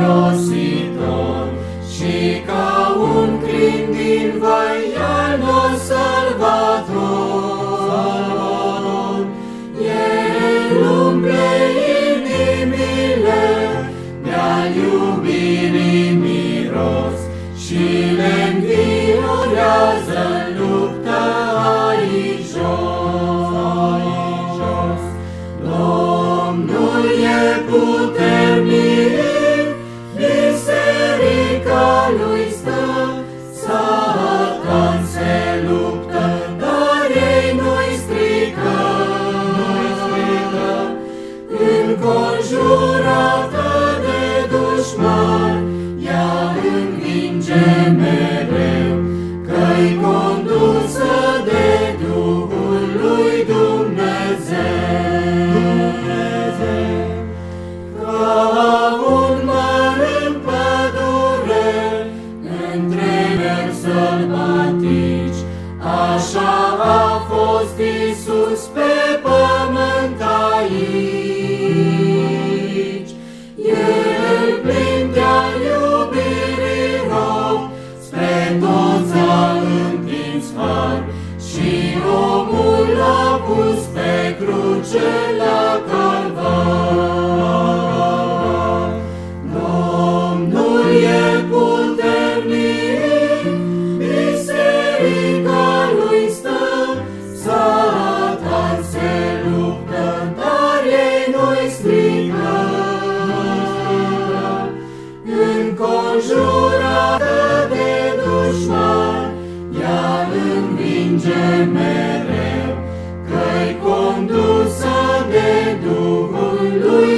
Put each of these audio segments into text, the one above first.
mirositor, și ca un crin din vai al Salvator. El umple inimile de-al iubirii miros și le-nviorează în luptă aici jos. Domnul e puternic, biserica lui stă, Satan se luptă, dar ei nu-i strică. Înconjurată de dușmani, ea învinge mereu, că-i condusă de Duhul lui Dumnezeu. Ca un măr în pădure, între mergi sălbatici, așa a fost Iisus pe pământ aici. El plin de-al iubirii rog, spre toți a întins har, și omul l-a pus pe cruce la Calvar. Domnul e puternic, biserica lui stă, Satan se luptă, dar ei nu-i strică. Înconjurată de dușmani, ea învinge mereu, că-i condusă de Duhul lui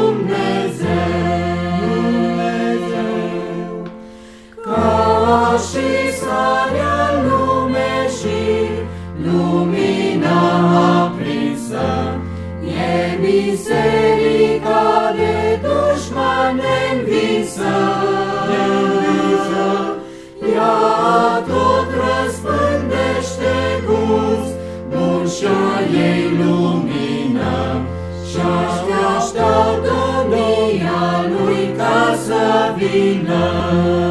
Dumnezeu. Ca și sarea în lume și lumina aprinsă, e biserica de dușmani neînvinsă. Ea tot răspândește gust bun și-a ei lumină, și-așteaptă domnia lui ca să vină.